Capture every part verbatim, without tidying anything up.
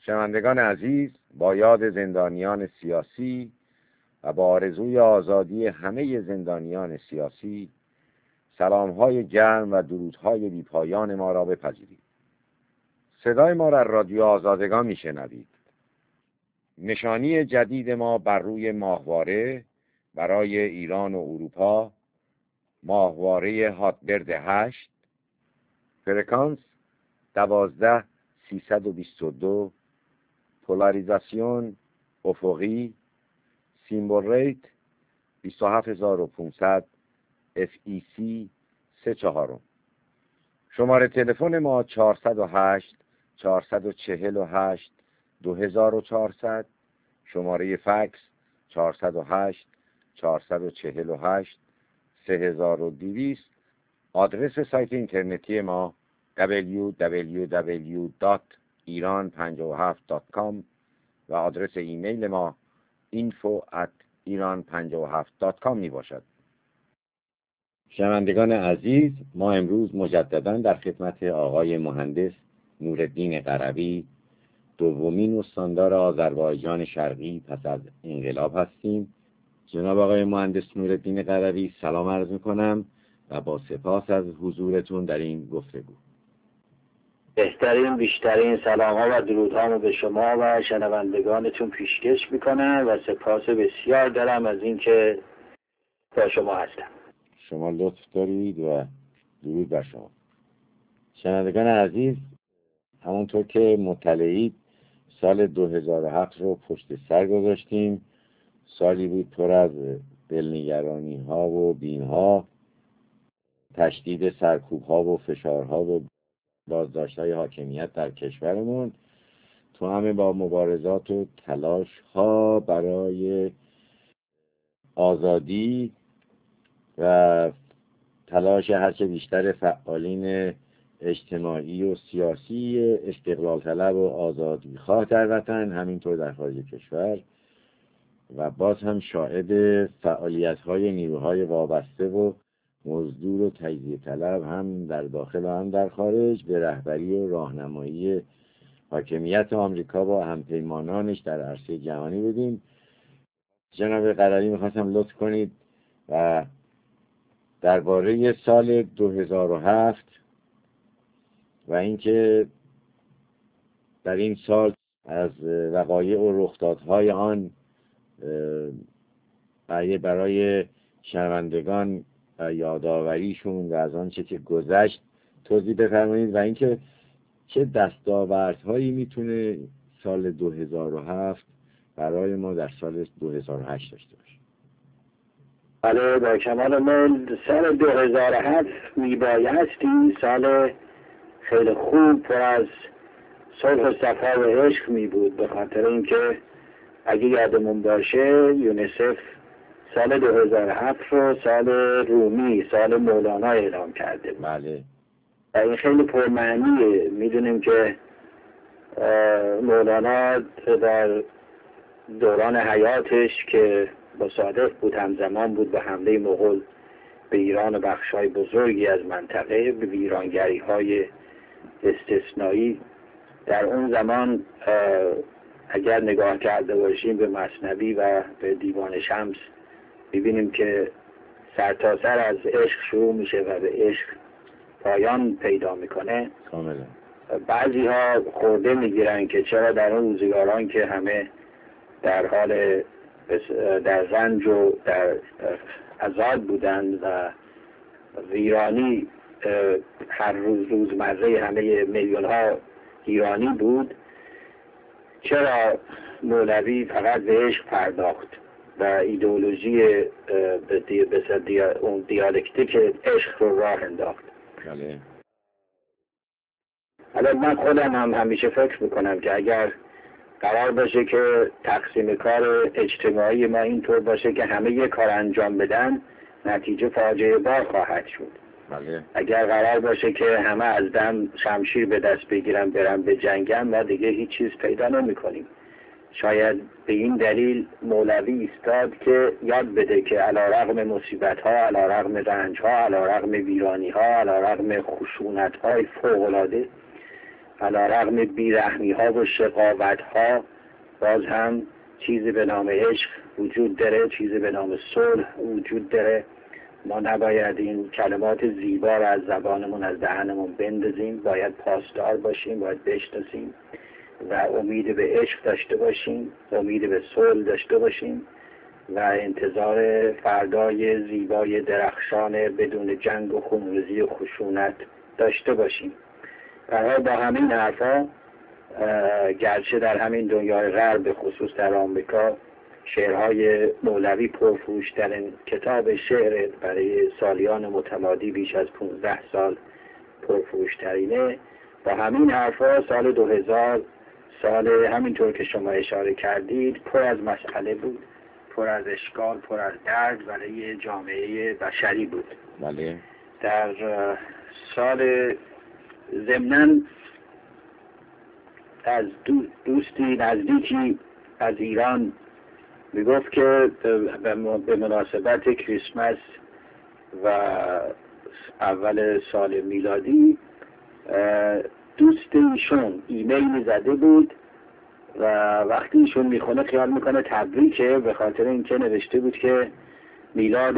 شنوندگان عزیز، با یاد زندانیان سیاسی و با آرزوی آزادی همه زندانیان سیاسی، سلام‌های گرم و درودهای بی‌پایان ما را بپذیرید. صدای ما را رادیو آزادگان میشنوید. نشانی جدید ما بر روی ماهواره برای ایران و اروپا، ماهواره هاتبرد هشت، فرکانس دوازده سیصد و بیست و دو، پولاریزاسیون افقی، سیمبل ریت بیست و هفت هزار و پانصد، اف ای سی سه چهارم. شماره تلفن ما چهارصد و هشت چهارصد و چهل و هشت دو هزار و چهارصد، شماره فکس چهارصد و هشت چهارصد و چهل و هشت سه هزار و دویست. آدرس سایت اینترنتی ما دبلیو دبلیو دبلیو دات ایران پنجاه و هفت دات کام و آدرس ایمیل ما اینفو ات ایران پنجاه و هفت دات کام می باشد. شنوندگان عزیز، ما امروز مجددا در خدمت آقای مهندس نورالدین قروی، دومین استاندار آذربایجان شرقی پس از انقلاب هستیم. جناب آقای مهندس نورالدین قروی، سلام عرض می‌کنم و با سپاس از حضورتون در این گفتگو. بهترین بیشترین سلام‌ها و درودهامو به شما و شنوندگانتون پیشکش میکنم و سپاس بسیار دارم از اینکه با شما هستم. شما لطف دارید و درود بر شما. شنوندگان عزیز، همونطور که مطلعید سال دو هزار و هفت رو پشت سر گذاشتیم. سالی بود پر از دلنگرانی ها و بیم ها، تشدید سرکوب ها و فشارها و بازداشت های حاکمیت در کشورمون، تو همه با مبارزات و تلاش ها برای آزادی و تلاش هرچه بیشتر فعالین اجتماعی و سیاسی استقلال طلب و آزادی خواه در وطن، همینطور در خارج کشور، و باز هم شاهد فعالیت های نیروهای وابسته و مزدور و تجزیه طلب هم در داخل و هم در خارج به رهبری و راهنمایی حاکمیت آمریکا با همپیمانانش در عرصه جهانی بدیم. جناب قروی، میخواستم لطف کنید و درباره سال دو هزار و هفت و اینکه در این سال از وقایع و رخدادهای آن برای برای شنوندگان یادآوریشون و از آنچه که گذشت توضیح بفرمایید و اینکه چه دستاوردهایی میتونه سال دو هزار و هفت برای ما در سال دو هزار و هشت داشته باشه. بله، با کمال میل. سال دو هزار و هفت میبایستی سال خیلی خوب پر از صلح و صفا و عشق می بود، به خاطر اینکه اگه یادمون باشه یونیسف سال دو هزار و هفت رو سال رومی، سال مولانا اعلام کرده. بله. و این خیلی پرمعنیه. میدونیم که مولانا در دوران حیاتش که با صادق بود همزمان بود با حمله مغول به ایران و بخشای بزرگی از منطقه، به ویرانگری های استثنایی. در اون زمان اگر نگاه کرده باشیم به مثنوی و به دیوان شمس، ببینیم که سرتاسر از عشق شروع میشه و به عشق پایان پیدا میکنه. کاملا. بعضی ها خورده میگیرن که چرا در اون روزگاران که همه در حال در رنج و در عذاب بودند و ویرانی هر روز روزمره همه میلیون ها ایرانی بود، چرا مولوی فقط به عشق پرداخت و ایدئولوژی به دی... دی... اون دیالکتیک عشق رو راه انداخت؟ بله. حالا من خودم هم همیشه فکر میکنم که اگر قرار باشه که تقسیم کار اجتماعی ما اینطور باشه که همه یک کار انجام بدن، نتیجه فاجعه بار خواهد شد. بله. اگر قرار باشه که همه از دم شمشیر به دست بگیرن برن به جنگن، ما دیگه هیچ چیز پیدا نمی کنیم. شاید به این دلیل مولوی ایستاد که یاد بده که علیرغم مصیبت ها، علیرغم رنج ها، علیرغم ویرانی ها، علیرغم خشونت های فوق العاده، علیرغم بیرحمی ها و شقاوت ها باز هم چیزی به نام عشق وجود داره، چیزی به نام صلح وجود داره. ما نباید این کلمات زیبا را از زبانمون، از دهنمون بندازیم، باید پاسدار باشیم، باید بشناسیم و امید به عشق داشته باشیم، امید به صلح داشته باشیم و انتظار فردای زیبای درخشان بدون جنگ و خونریزی و خشونت داشته باشیم. برای با همین حرفا گرچه در همین دنیای غرب به خصوص در آمریکا شعرهای مولوی پرفروش‌ترین کتاب شعر برای سالیان متمادی بیش از پانزده سال پرفروش‌ترینه، با همین حرفا سال دو هزار سال همینطور که شما اشاره کردید پر از مسئله بود، پر از اشکال، پر از درد برای جامعه بشری بود. بله. در سال ضمناً از دوستی نزدیکی از ایران میگفت که به مناسبت کریسمس و اول سال میلادی دوست ایشون ایمیل زده بود و وقتی ایشون میخونه خیال میکنه تبریکه، به خاطر اینکه نوشته بود که میلاد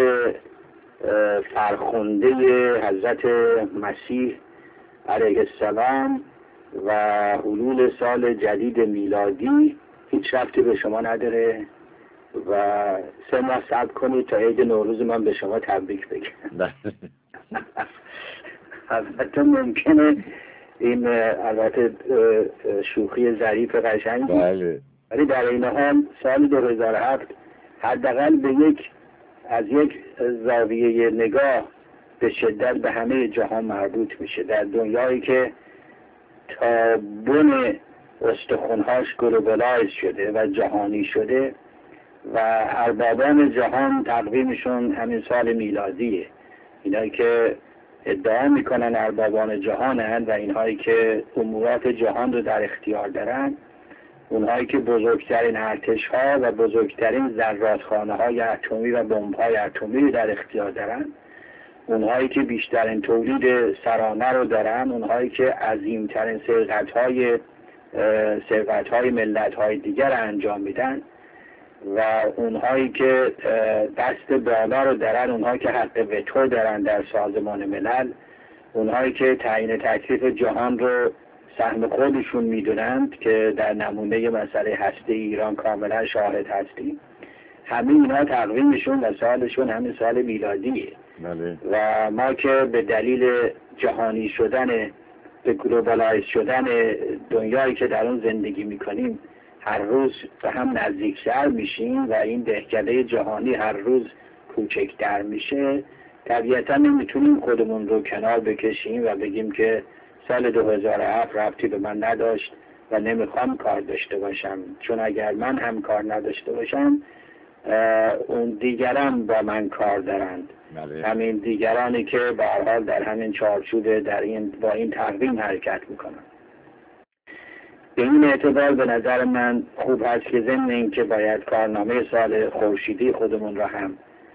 فرخنده حضرت مسیح علیه السلام و حلول سال جدید میلادی هیچ ربطی به شما نداره و سه ماه صبر کنید تا عید نوروز من به شما تبریک بگم. البته ممکنه این البته شوخی ظریف قشنگی، بله، ولی در این حال سال دو هزار و هفت حداقل به یک از یک زاویه نگاه به شدت به همه جهان مربوط میشه. در دنیایی که تا بن استخوان‌هاش گلوبلایز شده و جهانی شده و اربابان جهان تقویمشون همین سال میلادیه، اینایی که ادعا میکنن اربابان جهانن و اینهایی که امورات جهان رو در اختیار دارن، اونهایی که بزرگترین ارتش‌ها و بزرگترین ذراتخانه‌های اتمی و بمب‌های اتمی در اختیار دارن، اونهایی که بیشترین تولید سرانه رو دارن، اونهایی که عظیمترین سرقت‌های ثروت‌های ملت‌های دیگر انجام میدن و اونهایی که دست بالا رو دارن، اونهایی که حق وتو دارن در سازمان ملل، اونهایی که تعیین تکلیف جهان رو سهم خودشون میدونند که در نمونه مسئله هسته ایران کاملا شاهد هستیم، همه اینا تقویمشون و سالشون همین سال میلادیه. بله. و ما که به دلیل جهانی شدن، به گلوبالایز شدن دنیایی که در اون زندگی میکنیم هر روز به هم نزدیکتر میشیم و این دهکده جهانی هر روز کوچکتر میشه، طبیعتا نمیتونیم خودمون رو کنار بکشیم و بگیم که سال دو هزار و هفت ربطی به من نداشت و نمیخوام کار داشته باشم، چون اگر من هم کار نداشته باشم اون دیگران با من کار دارند. بله. همین دیگرانی که به هر حال در همین چارچوب در این با این تقویم حرکت میکنن. به این اعتبار به نظر من خوب هست که ضمن این که باید کارنامه سال خورشیدی خودمون را هم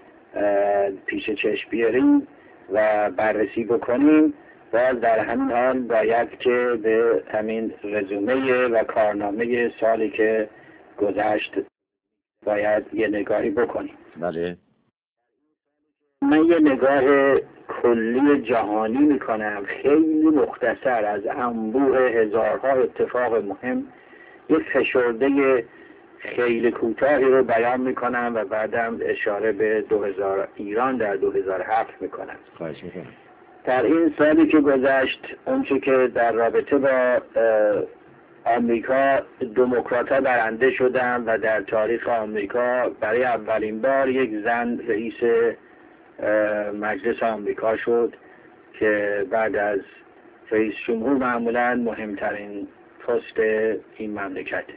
پیش چشم بیاریم و بررسی بکنیم، باز در همین حال باید که به همین رزومه و کارنامه سالی که گذشت باید یه نگاهی بکنیم. بله. من یه نگاه کلی جهانی میکنم، خیلی مختصر از انبوه هزارها اتفاق مهم یک فشرده خیلی کوتاهی رو بیان میکنم و بعدم اشاره به دو هزار ایران در دو هزار و هفت میکنم. خواهش میکنم. در این سالی که گذشت اونچه که در رابطه با آمریکا دموکرات‌ها برنده شدن و در تاریخ آمریکا برای اولین بار یک زن رئیس مجلس آمریکا شد که بعد از رئیس جمهور معمولاً مهمترین پست این مملکته.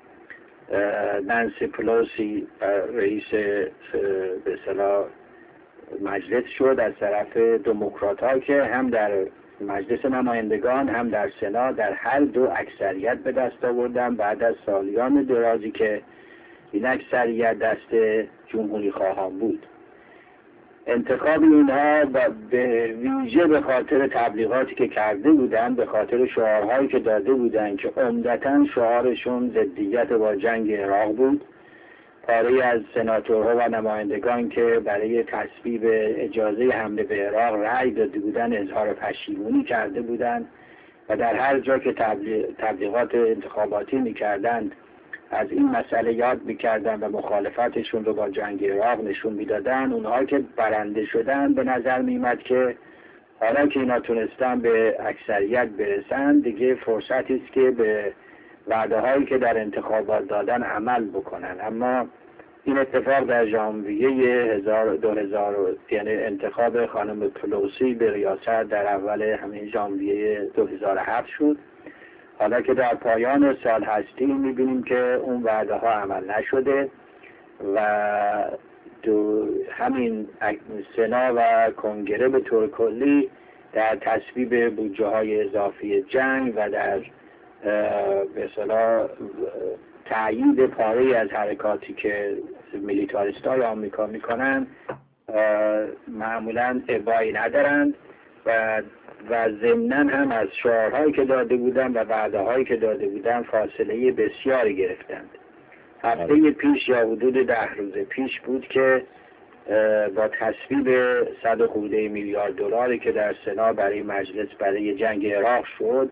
نانسی پلوسی رئیس به اصطلاح مجلس شد از طرف دموکرات‌ها که هم در مجلس نمایندگان هم در سنا در هر دو اکثریت به دست آوردن بعد از سالیان درازی که این اکثریت دست جمهوری خواهان بود. انتخاب اینها به ویژه به خاطر تبلیغاتی که کرده بودن، به خاطر شعارهایی که داده بودن که عمدتاً شعارشون ضدیت با جنگ عراق بود. پاره از سناتورها و نمایندگان که برای تصویب اجازه حمله به عراق رأی داده بودن اظهار پشیمونی کرده بودند و در هر جا که تبلیغات انتخاباتی میکردند از این مسئله یاد میکردن و مخالفتشون رو با جنگ عراق نشون میدادن. اونها که برنده شدن به نظر میمد که حالا که اینا تونستن به اکثریت برسن دیگه فرصتی است که به وعده هایی که در انتخابات دادن عمل بکنن. اما این اتفاق در ژانویه دو هزار یعنی انتخاب خانم پلوسی به ریاست در اول همین ژانویه دو هزار و هفت شد. حالا که در پایان سال هستیم میبینیم که اون وعده ها عمل نشده و دو همین سنا و کنگره به طور کلی در تصویب بودجه های اضافی جنگ و در به اصطلاح تأیید پاره از حرکاتی که میلیتاریست های آمریکا میکنن معمولا ابایی ندارند و و ضمناً هم از شعارهایی که داده بودن و وعده هایی که داده بودن فاصله بسیاری گرفتند. هفته پیش یا حدود ده روز پیش بود که با تصویب صد خورده میلیارد دلاری که در سنا برای مجلس برای جنگ عراق شد،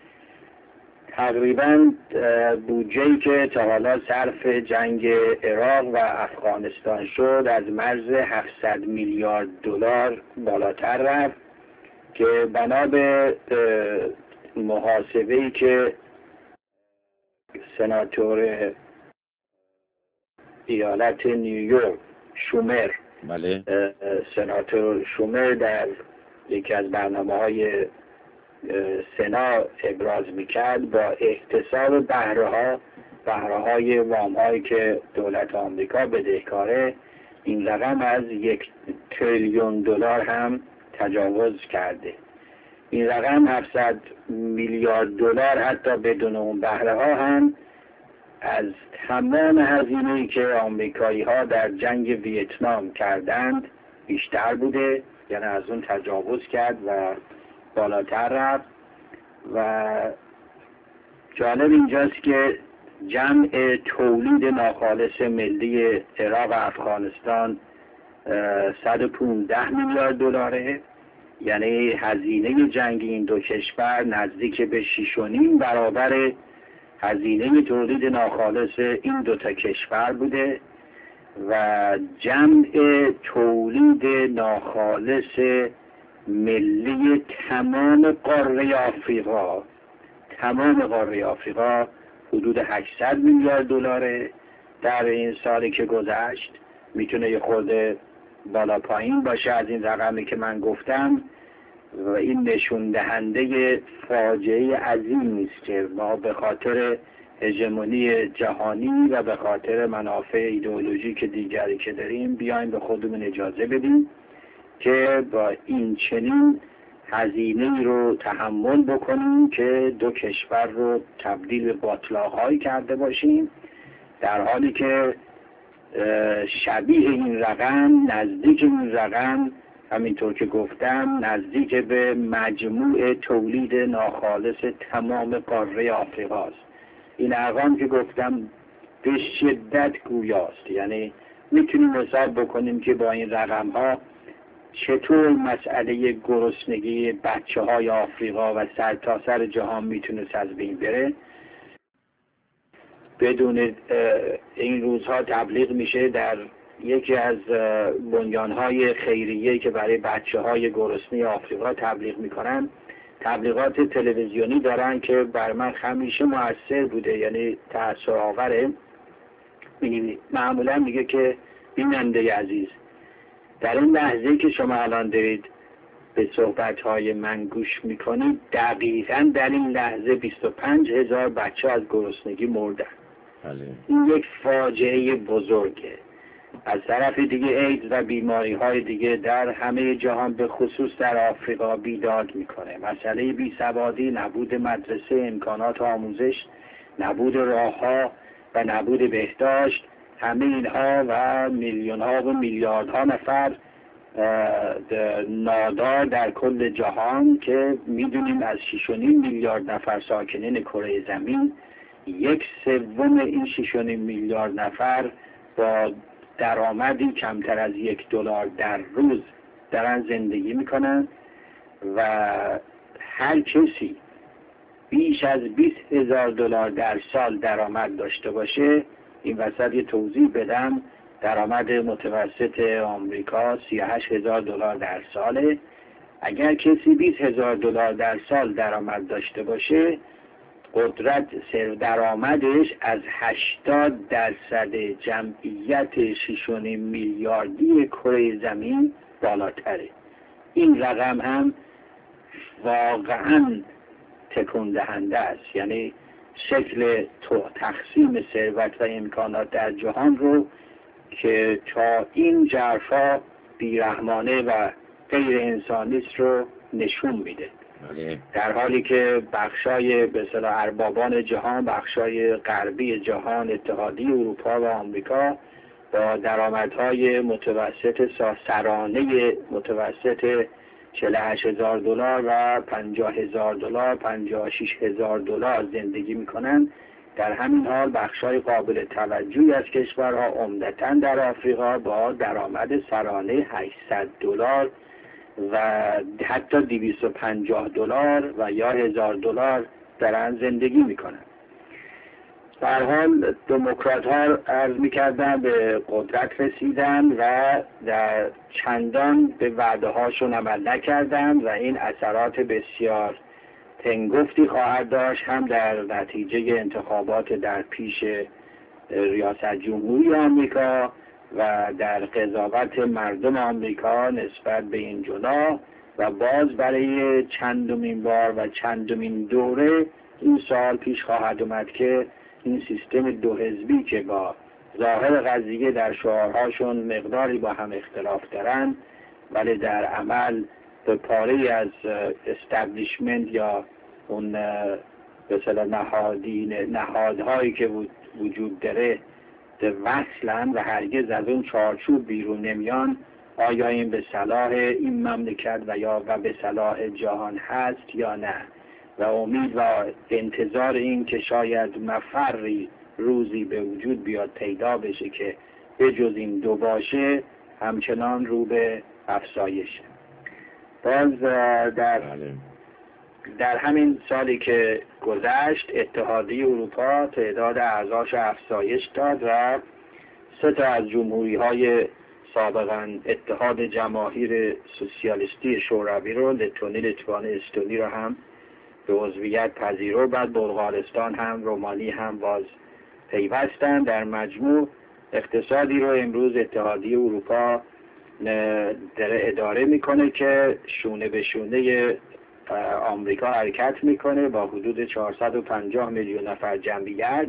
تقریباً بودجه‌ای که تا حالا صرف جنگ عراق و افغانستان شد از مرز هفتصد میلیارد دلار بالاتر رفت که بنا به محاسبه‌ای که سناتور ایالت نیویورک شومر بله. سناتور شومر در یکی از برنامه‌های سنا ابراز میکرد، با احتساب بهره‌ها بهره‌های وام‌هایی که دولت آمریکا بدهکاره، این رقم از یک تریلیون دلار هم تجاوز کرده. این رقم هفتصد میلیارد دلار حتی بدون اون بهره ها هم از تمام هزینه‌ای که آمریکایی ها در جنگ ویتنام کردند بیشتر بوده، یعنی از اون تجاوز کرد و بالاتر رفت. و جالب اینجاست که جمع تولید ناخالص ملی عراق و افغانستان صد و پانزده میلیارد دلاره، یعنی هزینه جنگ این دو کشور نزدیک به شش و نیم برابر هزینه تولید ناخالص این دو تا کشور بوده و جمع تولید ناخالص ملی تمام قاره آفریقا تمام قاره آفریقا حدود هشتصد میلیارد دلاره در این سالی که گذشت. میتونه یه خورده بالا پایین باشه از این رقمی که من گفتم و این نشون دهنده فاجعه عظیمی است که ما به خاطر هژمونی جهانی و به خاطر منافع ایدئولوژیک دیگری که داریم بیایم به خودمون اجازه بدیم که با این چنین هزینه رو تحمل بکنیم که دو کشور رو تبدیل به باتلاق‌هایی کرده باشیم، در حالی که شبیه این رقم، نزدیک این رقم، همینطور که گفتم نزدیک به مجموع تولید ناخالص تمام قاره آفریقاست. این ارقام که گفتم به شدت گویاست، یعنی میتونیم حساب بکنیم که با این رقم ها چطور مسئله گرسنگی بچه های آفریقا و سرتاسر سر جهان میتونه از بین بره. بدون این روزها تبلیغ میشه در یکی از بنیانهای خیریه‌ای که برای بچه های گرسنه آفریقا تبلیغ میکنن، تبلیغات تلویزیونی دارن که بر من همیشه مؤثر بوده، یعنی تأثیر آوره. معمولا میگه که بیننده عزیز، در این لحظه که شما الان دارید به صحبت‌های من گوش میکنید، دقیقاً در این لحظه بیست و پنج هزار بچه از گرسنگی مردن. این یک فاجعه بزرگه. از طرف دیگه ایدز و بیماری های دیگه در همه جهان به خصوص در آفریقا بیداد میکنه. مسئله بیسوادی، نبود مدرسه، امکانات آموزش، نبود راه ها و نبود بهداشت، همه اینها و میلیون ها و میلیارد ها نفر نادار در کل جهان که میدونیم از شش و نیم میلیارد نفر ساکنین کره زمین، یک سوم این شش و نیم میلیارد نفر با درآمدی کمتر از یک دلار در روز دارن زندگی میکنن و هر کسی بیش از بیست هزار دلار در سال درآمد داشته باشه، این وسط یه توضیح بدم، درآمد متوسط آمریکا سی و هشت هزار دلار در ساله. اگر کسی بیست هزار دلار در سال درآمد داشته باشه، قدرت سر درآمدش از هشتاد درصد جمعیت شش و نیم میلیاردی کره زمین بالاتره. این رقم هم واقعا تکون دهنده است، یعنی شکل تو تقسیم ثروت و امکانات در جهان رو که تا این جرفا بیرحمانه و غیر انسانی است رو نشون میده. در حالی که بخشای به اصطلاح اربابان جهان، بخشای غربی جهان، اتحادیه اروپا و آمریکا با درآمدهای متوسط سرانه متوسط چهل و هشت هزار دلار و پنجاه هزار دلار، پنجاه و شش هزار دلار زندگی میکنن، در همین حال بخشای قابل توجهی از کشورها عمدتاً در آفریقا با درآمد سرانه هشتصد دلار و حتی دویست و پنجاه دلار و یا هزار دلار دارن زندگی میکنن. در حال دموکرات ها عرض میکردن به قدرت رسیدن و در چندان به وعده هاشون عمل نکردن و این اثرات بسیار تنگفتی خواهد داشت، هم در نتیجه انتخابات در پیش ریاست جمهوری آمریکا و در قضاوت مردم آمریکا نسبت به این جناح و باز برای چندمین بار و چندمین دوره این سال پیش خواهد اومد که این سیستم دو حزبی که با ظاهر قضیه در شعارهاشون مقداری با هم اختلاف دارن ولی در عمل به پاره از استبلیشمنت یا اون مثلا نهادین نهادهایی که وجود داره وصلن و هرگز از اون چارچوب بیرون نمیان، آیا این به صلاح این مملکت و یا و به صلاح جهان هست یا نه، و امید و انتظار این که شاید مفری روزی به وجود بیاد پیدا بشه که به جز این دو باشه همچنان رو به افزایشه. باز در در همین سالی که گذشت اتحادیه اروپا تعداد اعضاش افزایش داد و سه تا از جمهوری های سابقا اتحاد جماهیر سوسیالیستی شوروی رو، لتونی، لیتوانی، استونی رو هم به عضویت پذیرو، بعد بلغارستان هم، رومانی هم باز پیوستن. در مجموع اقتصادی رو امروز اتحادیه اروپا داره اداره میکنه که شونه به شونه آمریکا حرکت میکنه با حدود چهارصد و پنجاه میلیون نفر جمعیت.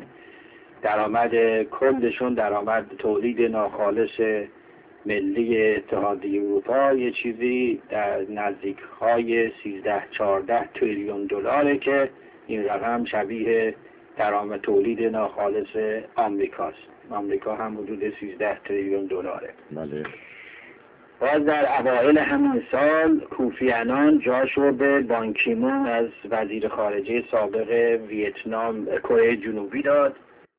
درآمد کلشون، درآمد تولید ناخالص ملی اتحادیه اروپا یه چیزی در نزدیک های سیزده چهارده تریلیون دلاره که این رقم شبیه درآمد تولید ناخالص آمریکاست. آمریکا هم حدود سیزده تریلیون دلاره. بله. باز در اوایل همین سال کوفی عنان جاشو به بان کی مون از وزیر خارجه سابق ویتنام کره جنوبی داد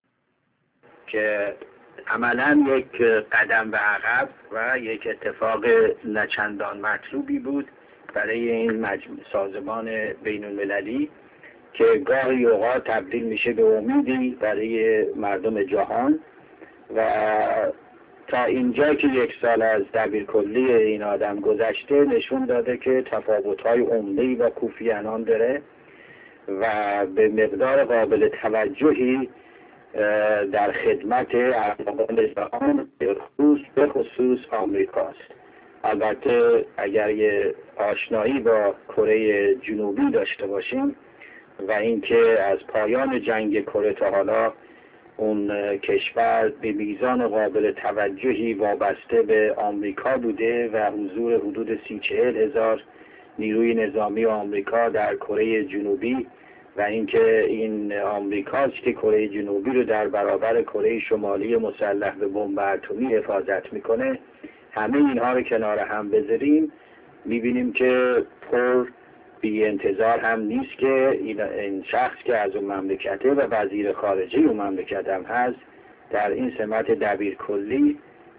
که عملاً یک قدم به عقب و یک اتفاق نچندان مطلوبی بود برای این مجموع سازمان بین المللی که گاهی اوقات تبدیل میشه به امیدی برای مردم جهان. و تا اینجا که یک سال از دبیرکلی این آدم گذشته نشون داده که تفاوت‌های عمده‌ای با کوفی عنان داره و به مقدار قابل توجهی در خدمت اربابان جهان به خصوص آمریکاست. البته اگر یه آشنایی با کره جنوبی داشته باشیم و اینکه از پایان جنگ کره تا حالا اون کشور به میزان قابل توجهی وابسته به آمریکا بوده و حضور حدود سی چهل هزار نیروی نظامی آمریکا در کره جنوبی و اینکه این آمریکاست که کره جنوبی رو در برابر کره شمالی مسلح به بمب اتمی حفاظت میکنه، همه اینها رو کنار هم بذاریم میبینیم که پر بی انتظار هم نیست که این شخص که از اون مملکته و وزیر خارجه اون مملکت هم هست در این سمت دبیر کلی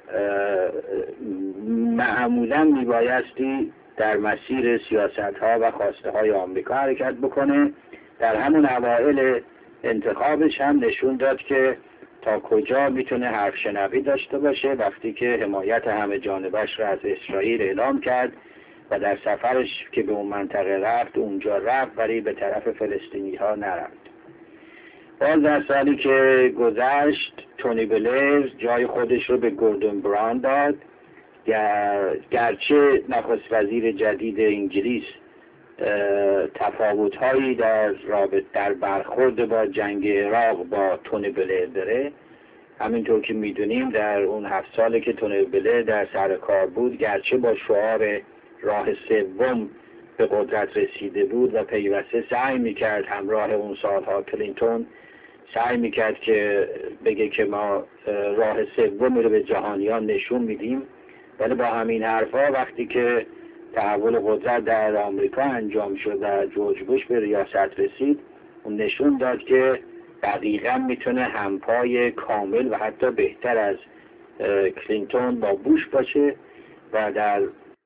معمولا میبایستی در مسیر سیاست ها و خواسته های آمریکا حرکت بکنه. در همون اوائل انتخابش هم نشون داد که تا کجا میتونه حرف شنوی داشته باشه وقتی که حمایت همه جانبش را از اسرائیل اعلام کرد و در سفرش که به اون منطقه رفت اونجا رفت ولی به طرف فلسطینی ها نرفت. باز در سالی که گذشت تونی بلیر جای خودش رو به گوردون براون داد. گر... گرچه نخست وزیر جدید انگلیس تفاوت‌هایی در رابط در برخورد با جنگ عراق با تونی بلیر داره، همینطور که میدونیم در اون هفت ساله که تونی بلیر در سر کار بود گرچه با شعار راه سوم به قدرت رسیده بود و پیوسته سعی میکرد همراه اون سالها کلینتون سعی میکرد که بگه که ما راه سومی رو به جهانیان نشون میدیم، ولی با همین حرفا وقتی که تحول قدرت در آمریکا انجام شد و جورج بوش به ریاست رسید اون نشون داد که دقیقا میتونه همپای کامل و حتی بهتر از کلینتون با بوش باشه و در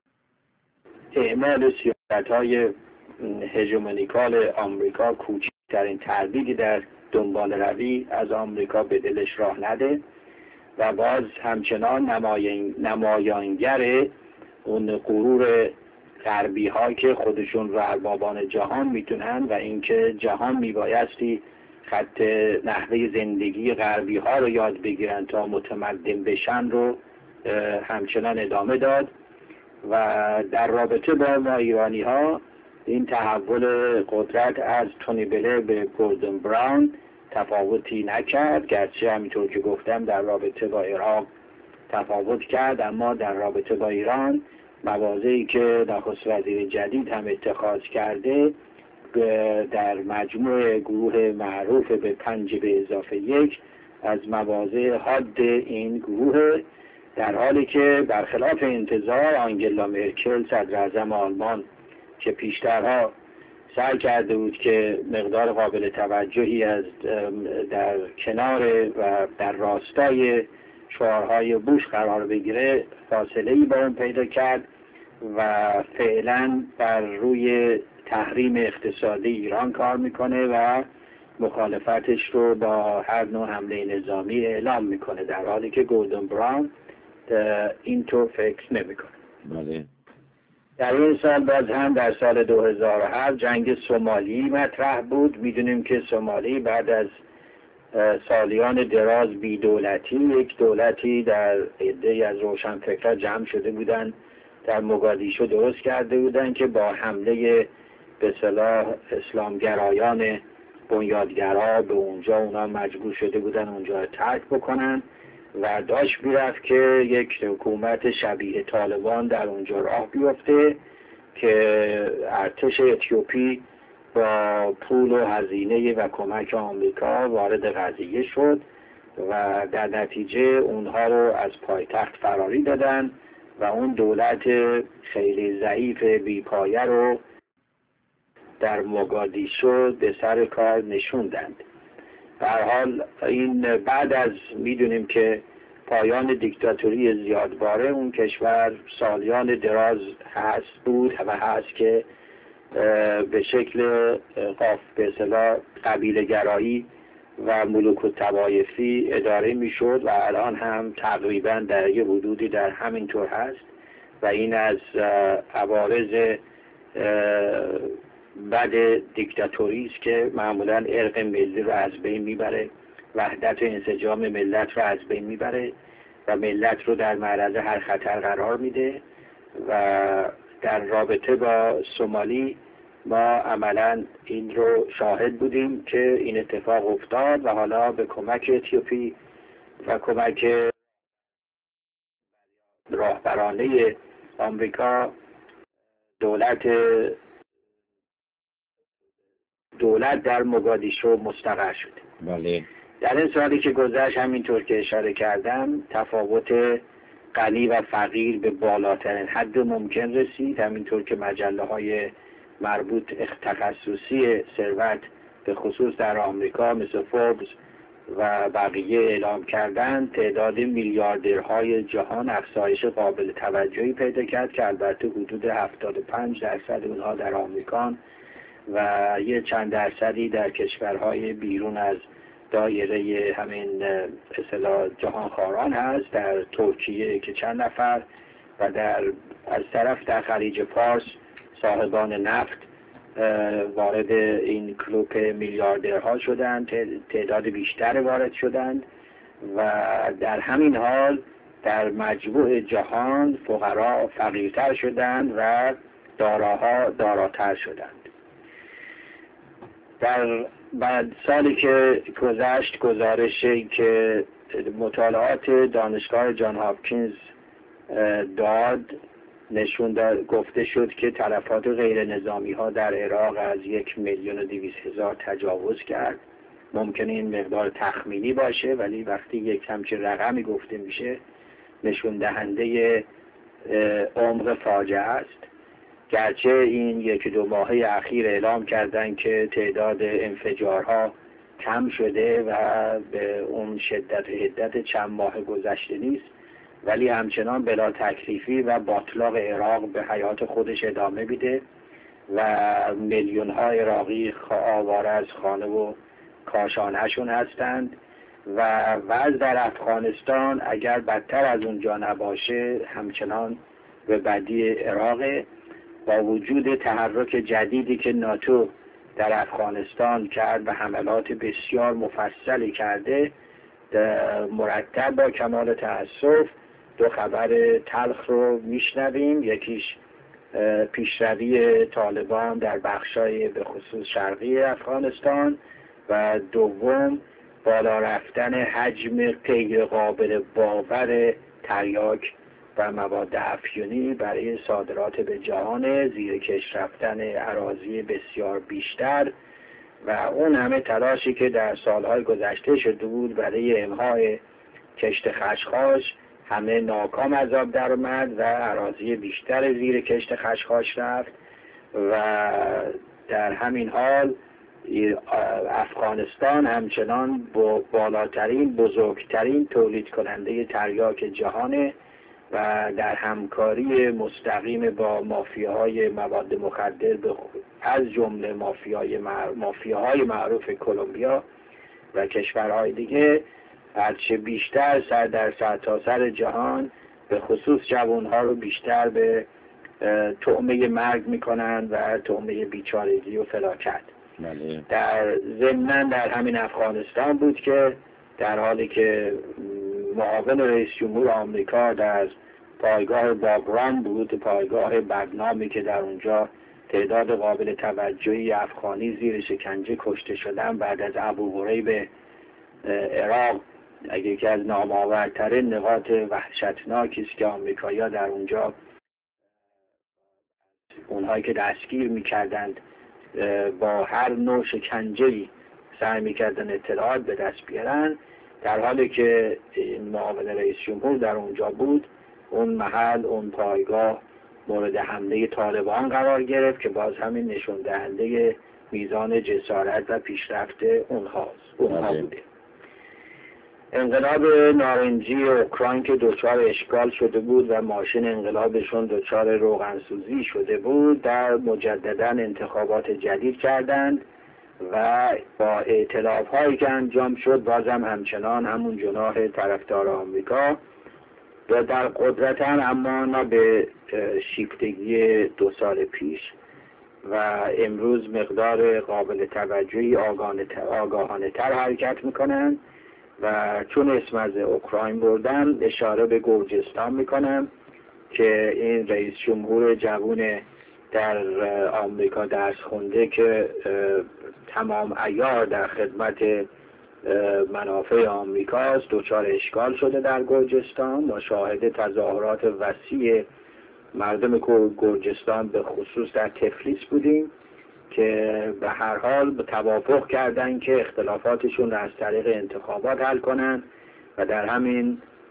اعمال سیاست‌های هژمونیکال آمریکا کوچکترین تردیدی در دنبال روی از آمریکا به دلش راه نده و باز همچنان نمایانگر اون غرور غربی ها که خودشون رو اربابان جهان میتونن و اینکه جهان میبایستی خط نحوه زندگی غربی ها رو یاد بگیرن تا متمدن بشن رو همچنان ادامه داد. و در رابطه با ما ایرانی ها این تحول قدرت از تونی بلیر به گوردون براون تفاوتی نکرد، گرچه همینطور که گفتم در رابطه با عراق تفاوت کرد، اما در رابطه با ایران مواضعی که نخست وزیر جدید هم اتخاذ کرده در مجموع گروه معروف به پنج به اضافه یک از مواضع حاد این گروه، در حالی که برخلاف انتظار آنگلا مرکل صدر اعظم آلمان که پیشترها سعی کرده بود که مقدار قابل توجهی از در کنار و در راستای شعارهای بوش قرار بگیره فاصله‌ای با اون پیدا کرد و فعلا بر روی تحریم اقتصادی ایران کار میکنه و مخالفتش رو با هر نوع حمله نظامی اعلام میکنه، در حالی که گوردون براون اینطور فکر نمیکنه. بله. در این سال باز هم در سال دو هزار و هفت جنگ سومالی مطرح بود. میدونیم که سومالی بعد از سالیان دراز بی دولتی یک دولتی در عده‌ای از روشنفکرها جمع شده بودن در موگادیشو درست کرده بودن که با حمله به اصطلاح اسلامگرایان بنیادگرا به اونجا اونا مجبور شده بودن اونجا ترک بکنن و داشت میرفت که یک حکومت شبیه طالبان در اونجا راه بیفته که ارتش اتیوپی با پول و هزینه و کمک آمریکا وارد قضیه شد و در نتیجه اونها رو از پایتخت فراری دادن و اون دولت خیلی ضعیف بیپایه رو در موگادیشو به سر کار نشوندند. به هر حال این بعد از میدونیم که پایان دیکتاتوری زیادباره اون کشور سالیان دراز هست بود و هست که به شکل قاف به اصطلاح قبیله گرایی و ملوک و طوایفی اداره میشد و الان هم تقریبا در یه حدودی در همین طور هست و این از عوارض بد دیکتاتوری است که معمولا ارق ملی رو از بین میبره، وحدت و انسجام ملت رو از بین میبره و ملت رو در معرض هر خطر قرار میده. و در رابطه با سومالی ما عملا این رو شاهد بودیم که این اتفاق افتاد و حالا به کمک اتیوپی و کمک راهبرانه آمریکا دولت دولت در موگادیشو مستقر شده. بله. در این سالی که گذشت همینطور که اشاره کردم تفاوت غنی و فقیر به بالاترین حد ممکن رسید، همینطور که مجله های مربوط تخصصی ثروت به خصوص در آمریکا مثل فوربس و بقیه اعلام کردن، تعداد میلیاردرهای جهان افزایش قابل توجهی پیدا کرد که البته حدود هفتاد و پنج درصد اونها در آمریکا و یه چند درصدی در کشورهای بیرون از دایره همین اصطلاح جهانخواران هست، در ترکیه که چند نفر و در از طرف در خلیج فارس صاحبان نفت وارد این کلوپ میلیاردرها شدند، تعداد بیشتر وارد شدند و در همین حال در مجموع جهان فقرا فقیرتر شدند و داراها داراتر شدند. در بعد سالی که گذشت گزارشی که مطالعات دانشگاه جان هاپکینز داد نشون داد، گفته شد که تلفات غیر نظامی ها در عراق از یک میلیون و دویست هزار تجاوز کرد. ممکنه این مقدار تخمینی باشه ولی وقتی یک همچین رقمی گفته میشه نشون دهنده عمق فاجعه است. گرچه این یک دو ماهه اخیر اعلام کردن که تعداد انفجارها کم شده و به اون شدت و حدت چند ماه گذشته نیست، ولی همچنان بلا تکلیفی و باطلاق عراق به حیات خودش ادامه میده و میلیون ها عراقی آواره از خانه و کاشانهشون هستند و وضع در افغانستان اگر بدتر از اونجا نباشه همچنان به بدی عراق. با وجود تحرک جدیدی که ناتو در افغانستان کرد و حملات بسیار مفصلی کرده، مرتب با کمال تأسف دو خبر تلخ رو میشنویم. یکیش پیشروی طالبان در بخشای به خصوص شرقی افغانستان و دوم بالا رفتن حجم غیر قابل باور تریاک و مواد افیونی برای صادرات به جهان، زیر کش رفتن اراضی بسیار بیشتر و اون همه تلاشی که در سالهای گذشته شده بود برای امحای کشت خشخاش همه ناکام از آب در اومد و اراضی بیشتر زیر کشت خشخاش رفت و در همین حال افغانستان همچنان با بالاترین بزرگترین تولید کننده تریاک جهانه و در همکاری مستقیم با مافیاهای مواد مخدر از جمله مافیاهای مافیاهای معروف کلمبیا و کشورهای دیگه هرچه بیشتر سر در سر تا سر جهان به خصوص جوانها رو بیشتر به طعمه مرگ میکنن و طعمه بیچارگی و فلاکت. در ضمن در همین افغانستان بود که در حالی که معاون رئیس جمهور آمریکا در پایگاه باگرام بود، پایگاه بدنامی که در اونجا تعداد قابل توجهی افغانی زیر شکنجه کشته شدن بعد از ابو غریب عراق، اگه یکی از نامآورترین نقاط وحشتناکی است که آمریکایی‌ها در اونجا اونهایی که دستگیر می‌کردند با هر نوع شکنجه‌ای سعی می‌کردن اطلاعات به دست بیارن، در حالی که معاون رئیس جمهور در اونجا بود اون محل اون پایگاه مورد حمله طالبان قرار گرفت که باز همین نشون دهنده میزان جسارت و پیشرفت اونهاست اونها بوده. انقلاب نارنجی اوکراین که دچار اشکال شده بود و ماشین انقلابشون دچار روغنسوزی شده بود، در مجددا انتخابات جدید کردند و با ائتلاف هایی که انجام شد بازم همچنان همون جناح طرفدار آمریکا و در قدرت هم، اما نه به شیفتگی دو سال پیش و امروز مقدار قابل توجهی آگاهانه تر حرکت میکنن و چون اسم از اوکراین بردم اشاره به گرجستان میکنم که این رئیس جمهور جوون در آمریکا درس خونده که تمام عیار در خدمت منافع آمریکاست دچار اشکال شده در گرجستان. ما شاهد تظاهرات وسیع مردم گرجستان به خصوص در تفلیس بودیم که به هر حال به توافق کردن که اختلافاتشون را از طریق انتخابات حل کنن و در همین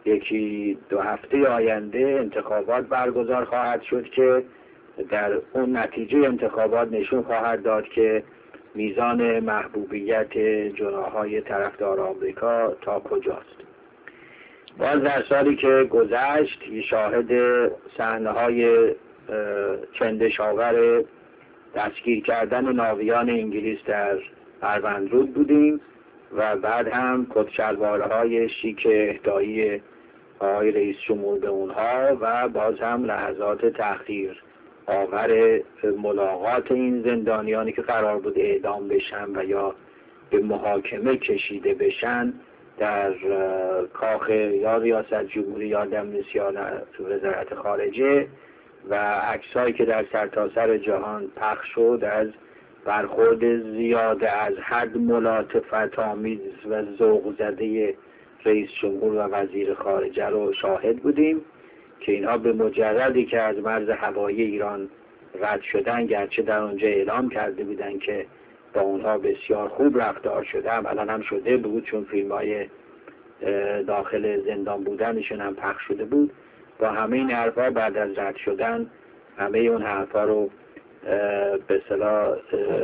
یکی دو هفته آینده انتخابات برگزار خواهد شد که در اون نتیجه انتخابات نشون خواهد داد که میزان محبوبیت جناح‌های طرفدار آمریکا تا کجاست. باز در سالی که گذشت شاهد صحنه‌های چندشاور دستگیر کردن ناویان انگلیس در اروندرود بودیم و بعد هم کتشلوارهای شیک اهدایی آقای رئیس جمهور به اونها و باز هم لحظات تأخیر آور ملاقات این زندانیانی که قرار بود اعدام بشن و یا به محاکمه کشیده بشن در کاخ یا ریاست جمهوری یا دمنیس یا وزارت خارجه و عکسایی که در سرتاسر جهان پخش شد از برخورد زیاده از حد ملاطفت آمیز و ذوق زده رئیس جمهور و وزیر خارجه رو شاهد بودیم که اینها به مجردی که از مرز هوایی ایران رد شدن، گرچه در اونجا اعلام کرده بودن که با اونها بسیار خوب رفتار شده، عملاً هم شده بود چون فیلم‌های داخل زندان بودنشون هم پخش شده بود. با همه این حرفا بعد از رد شدن همه اون حرفا رو به اصطلاح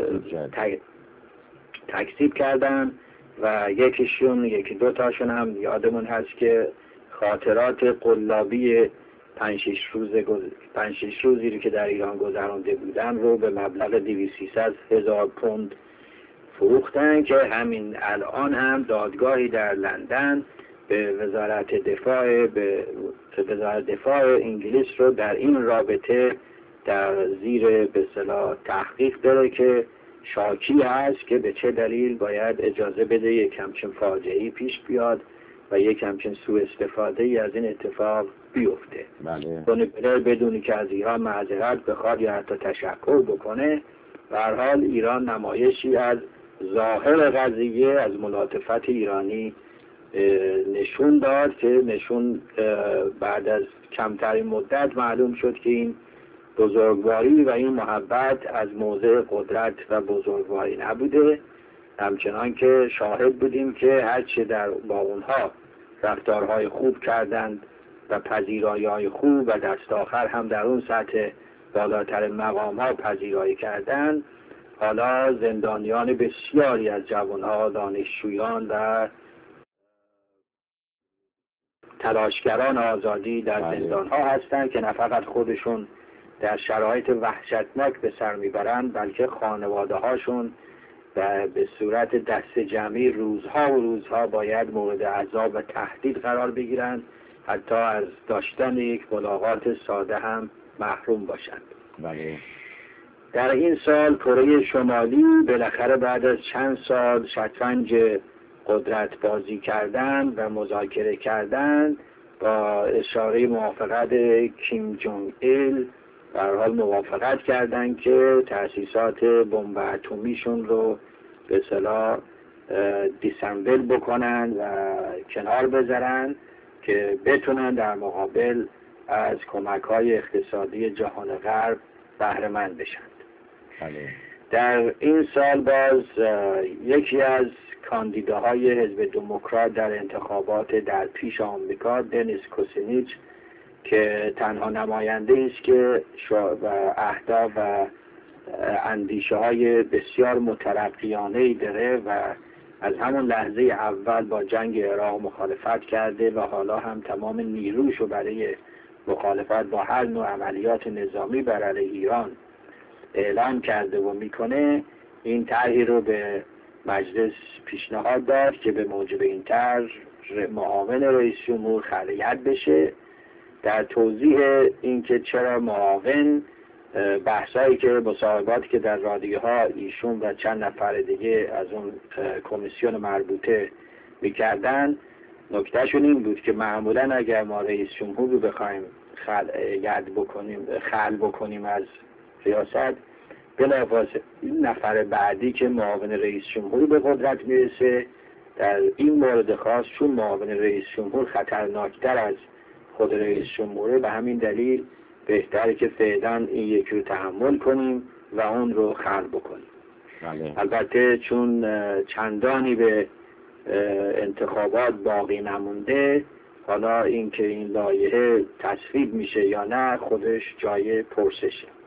تکذیب کردن و یکیشون یکی دو تاشون هم یادمون هست که خاطرات قلابی پنج شش روز پنج شش روزی رو که در ایران گذرانده بودن رو به مبلغ دویست سیصد هزار پوند فروختن که همین الان هم دادگاهی در لندن به وزارت دفاع به وزارت دفاع انگلیس رو در این رابطه در زیر به اصطلاح تحقیق داره که شاکی هست که به چه دلیل باید اجازه بده یک همچین فاجعه‌ای پیش بیاد و یک همچین سوء استفاده ای از این اتفاق بیفته. بله. تونی بلر بدونی که از ایران معذرت بخواد یا حتی تشکر بکنه، به هر حال ایران نمایشی از ظاهر قضیه از ملاطفت ایرانی نشون داد که نشون بعد از کمترین مدت معلوم شد که این بزرگواری و این محبت از موضع قدرت و بزرگواری نبوده، همچنان که شاهد بودیم که هرچه در با اونها رفتارهای خوب کردند و پذیرایی‌های خوب و دست آخر هم در اون سطح بالاتر مقام‌ها پذیرایی کردند، حالا زندانیان بسیاری از جوانها، دانشجویان و تلاشگران آزادی در زندان‌ها هستند که نه فقط خودشون در شرایط وحشتناک به سر میبرند بلکه خانواده هاشون به صورت دست جمعی روزها و روزها باید مورد عذاب و تهدید قرار بگیرند، حتی از داشتن یک ملاقات ساده هم محروم باشند. بله. در این سال کره شمالی بالاخره بعد از چند سال شطرنج قدرت بازی کردن و مذاکره کردن با اشاره موافقت کیم جونگ ایل در حال موافقت کردن که تأسیسات بمب اتمیشون رو به اصطلاح دیسمبل بکنن و کنار بذارن که بتونن در مقابل از کمک‌های اقتصادی جهان غرب بهره مند بشن. بله. در این سال باز یکی از کاندیداهای حزب دموکرات در انتخابات در پیش آمریکا، دنیس کوسینیچ، که تنها نماینده است که اهداف و اندیشه های بسیار مترقیانه‌ای داره و از همون لحظه اول با جنگ عراق مخالفت کرده و حالا هم تمام نیروشو برای مخالفت با هر نوع عملیات نظامی بر علیه ایران اعلام کرده و میکنه، این طرحی رو به مجلس پیشنهاد داد که به موجب این طرح معاون رئیس جمهور خلعت بشه. در توضیح اینکه چرا معاون، بحثایی که مصاحباتی که در رادیوها ایشون و چند نفر دیگه از اون کمیسیون مربوطه میکردن، نکتهشون این بود که معمولا اگر ما رئیس جمهور رو بخوایم خلع بکنیم خلع بکنیم از ریاست، بلافاصله این نفر بعدی که معاون رئیس جمهور به قدرت میرسه، در این مورد خاص چون معاون رئیس جمهور خطرناکتر از خود رئیس جمهوره، به همین دلیل بهتره که فعلا این یکی رو تحمل کنیم و اون رو خلع بکنیم. بله. البته چون چندانی به انتخابات باقی نمونده، حالا اینکه این لایحه تصویب میشه یا نه خودش جای پرسشه.